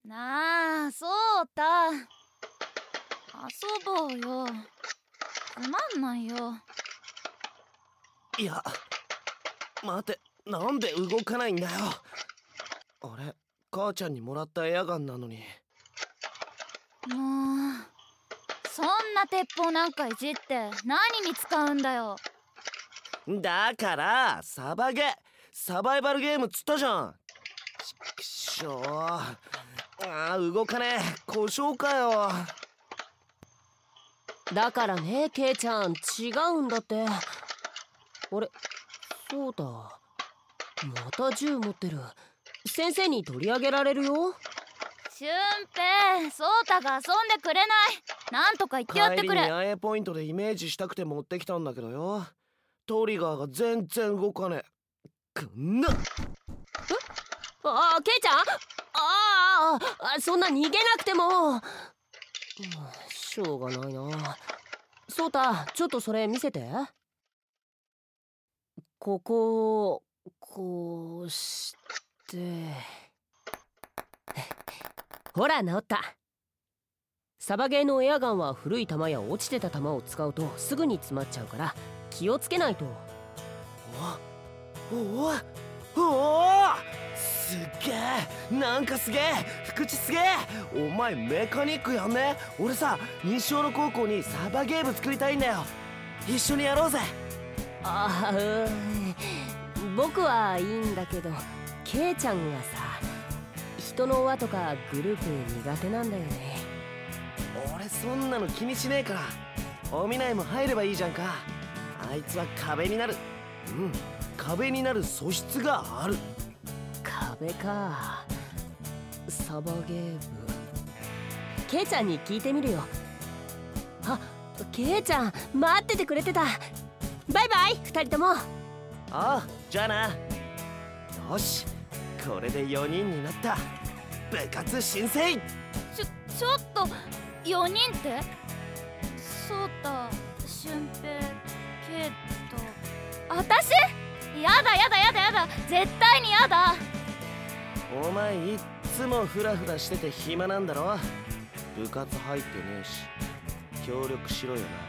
なあ、そうた、遊ぼうよ。つまんないよ。 いや、待て、なんで動かないんだよ。あれ、母ちゃんにもらったエアガンなのに。 もう、そんな鉄砲なんかいじって何に使うんだよ。 だからサバイバルゲームっつったじゃん。ちくしょう。動かねえ。故障かよ。 だからね、ケイちゃん、違うんだって。あれ、そうだ、また銃持ってる。先生に取り上げられるよ。 俊平、ソータが遊んでくれない。なんとか言ってやってくれ。 帰りにAポイントでイメージしたくて持ってきたんだけどよ。トリガーが全然動かねえ。くんな。 ケイちゃん、そんな逃げなくても。しょうがないな。ソータ、ちょっとそれ見せて。ここをこうしてほら、治った。サバゲーのエアガンは古い弾や落ちてた弾を使うとすぐに詰まっちゃうから気をつけないと。 おすげえ、なんかすげえ、福地すげえ。お前メカニックやんね。俺さ、西小野高校にサバゲーム作りたいんだよ。一緒にやろうぜ。 僕はいいんだけど、ケイちゃんがさ、人の輪とかグループ苦手なんだよね。 俺そんなの気にしねえから。お見ないも入ればいいじゃんか。あいつは壁になる。壁になる素質がある。 壁か。サバゲー部、ケイちゃんに聞いてみるよ。ケイちゃん待っててくれてた。バイバイ2人とも。 じゃあな。よし、これで4人になった。部活申請。 ちょっと、4人って？そうた、俊平、ケイト、私？やだ、絶対にやだ。 お前いっつもフラフラしてて暇なんだろ。部活入ってねえし、協力しろよな。